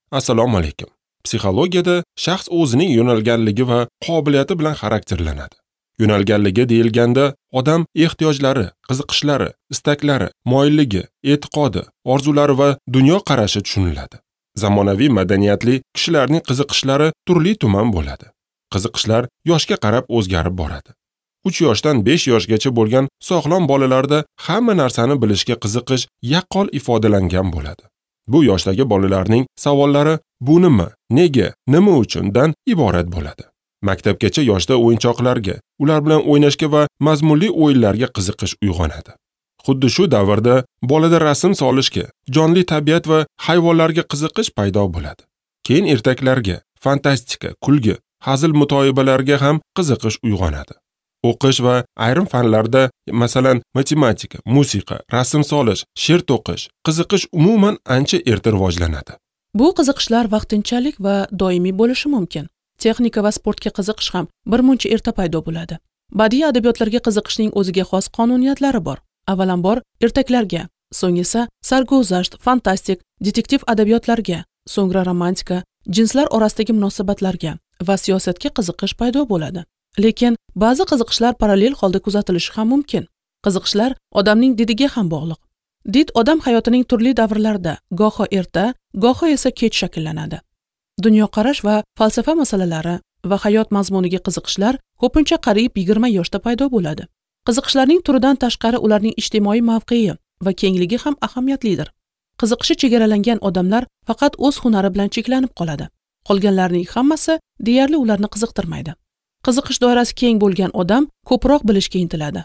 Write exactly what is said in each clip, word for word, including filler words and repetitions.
Assalomu alaykum. Psixologiyada shaxs o'zining yo'nalganligi va qobiliyati bilan xarakterlanadi. Yo'nalganligi deyilganda odam ehtiyojlari, qiziqishlari, istaklari, moyilligi, e'tiqodi, orzulari va dunyo qarashi tushuniladi. Zamonaviy madaniyatli kishilarning qiziqishlari turli-tuman bo'ladi. Qiziqishlar yoshga qarab o'zgarib boradi. uch yoshdan besh yoshgacha bo'lgan sog'lom bolalarda hamma narsani bilishga qiziqish yaqqol ifodalangan bo'ladi. Bu yoshdagi bolalarning savollari bu nima, nega, nima uchundan iborat bo'ladi. Maktabgacha yoshda o'yinchoqlarga, ular bilan o'ynashga va mazmunli o'yinlarga qiziqish uyg'onadi. Xuddi shu davrda bolada rasm solishga, jonli tabiat va hayvonlarga qiziqish paydo bo'ladi. Keyin ertaklarga, fantastika, kulgi, hazil mutoyibalarga ham qiziqish uyg'onadi. O'qish va ayrim fanlarda, masalan, matematika, musiqa, rasm solish, she'r to'qish, qiziqish umuman ancha erta rivojlanadi. Bu qiziqishlar vaqtinchalik va doimiy bo'lishi mumkin. Texnika va sportga qiziqish ham birmuncha erta paydo bo'ladi. Badiiy adabiyotlarga qiziqishning o'ziga xos qonuniyatlari bor. Avvalambor ertaklarga, so'ng esa sarguzasht, fantastik, detektiv adabiyotlarga, so'ngra romantika, jinslar orasidagi munosabatlarga va siyosatga qiziqish paydo bo'ladi. Lekin ba'zi qiziqishlar parallel holda kuzatilishi ham mumkin. Qiziqishlar odamning didiga ham bog'liq. Did odam hayotining turli davrlarida, goho erta, goho esa kech shakllanadi. Dunyoqarash va falsafa masalalari va hayot mazmuniga qiziqishlar ko'pincha qariyb yigirma yoshda paydo bo'ladi. Qiziqishlarning turidan tashqari ularning ijtimoiy mavqei va kengligi ham ahamiyatlidir. Qiziqishi chegaralangan odamlar faqat o'z hunari bilan cheklanib qoladi. Qolganlarning hammasi deyarli ularni qiziqtirmaydi. Qiziqish doirasi keng bo'lgan odam ko'proq bilishga intiladi.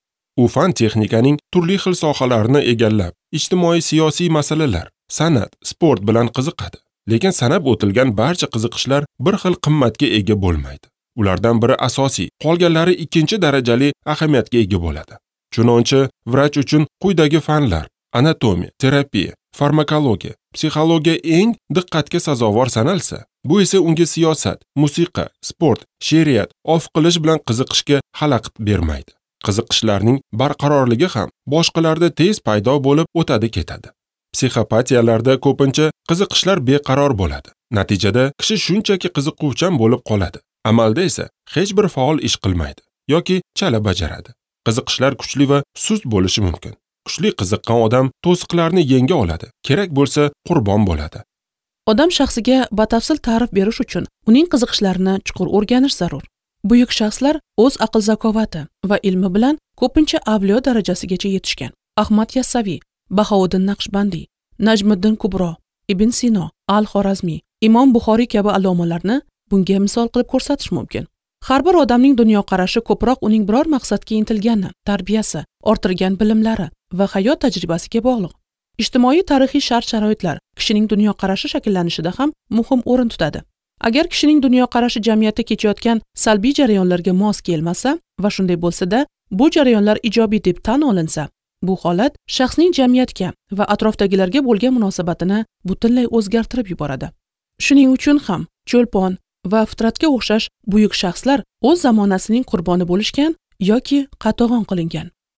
U fan texnikaning turli xil sohalarini egallab, ijtimoiy-siyosiy masalalar, san'at, sport bilan qiziqadi. Lekin sanab o'tilgan barcha qiziqishlar bir xil qimmatga ega bo'lmaydi. Ulardan biri asosiy, qolganlari ikkinchi darajali ahamiyatga ega bo'ladi. Chunonchi, vrach uchun quyidagi fanlar: anatomiya, terapiya, farmakologiya, psixologiya eng diqqatga sazovor sanalsa, bu esa unga siyosat, musiqa, sport, she'riyat, of qilish bilan qiziqishga xalaqit bermaydi. Qiziqishlarning barqarorligi ham boshqalarda tez paydo bo'lib o'tadi ketadi. Psixopatiyalarda ko'pincha qiziqishlar beqaror bo'ladi. Natijada kishi shunchaki qiziquvchan bo'lib qoladi. Amalda esa hech bir faol ish qilmaydi yoki chala bajaradi. Qiziqishlar kuchli va sust bo'lishi mumkin. Kuchli qiziqqan odam to'siqlarni yenga oladi, kerak bo'lsa qurbon bo'ladi. Odam shaxsiga batafsil ta'rif berish uchun uning qiziqishlarini chuqur o'rganish zarur. Buyuk shaxslar o'z aql zakovati va ilmi bilan ko'pincha avliyo darajasigacha yetishgan. Ahmad Yassaviy, Bahouddin Naqshbandiy, Najmiddin Kubro, Ibn Sino, Al-Xorazmiy, Imom Buxoriy kabi allomalarni bunga misol qilib ko'rsatish mumkin. Har bir odamning dunyoqarashi ko'proq uning biror maqsadga intilgani, tarbiyasi, orttirgan bilimlari va hayot tajribasiga bog'liq. Ijtimoiy tarixiy shart-sharoitlar kishining dunyoqarashi shakllanishida ham muhim o'rin tutadi. Agar kishining dunyoqarashi jamiyatda kechayotgan salbiy jarayonlarga mos kelmasa va shunday bo'lsa-da, bu jarayonlar ijobiy deb tan olinsa, bu holat shaxsning jamiyatga va atrofdagilarga bo'lgan munosabatini butunlay o'zgartirib yuboradi. Shuning uchun ham Cho'lpon va Fitratga o'xshash buyuk shaxslar o'z zamonasining qurboni bo'lishgan yoki qatag'on qilingan.